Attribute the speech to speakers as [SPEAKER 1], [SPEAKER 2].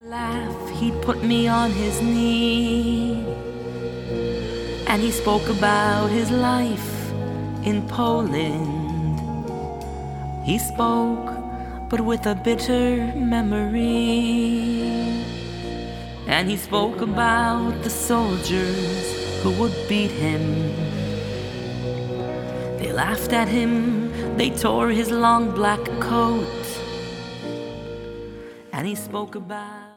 [SPEAKER 1] Laugh, he'd put me on his knee, and he spoke about his life in Poland. He spoke, but with a bitter memory, and he spoke about the soldiers who would beat him. They laughed at him, they tore his long black coat, and he spoke about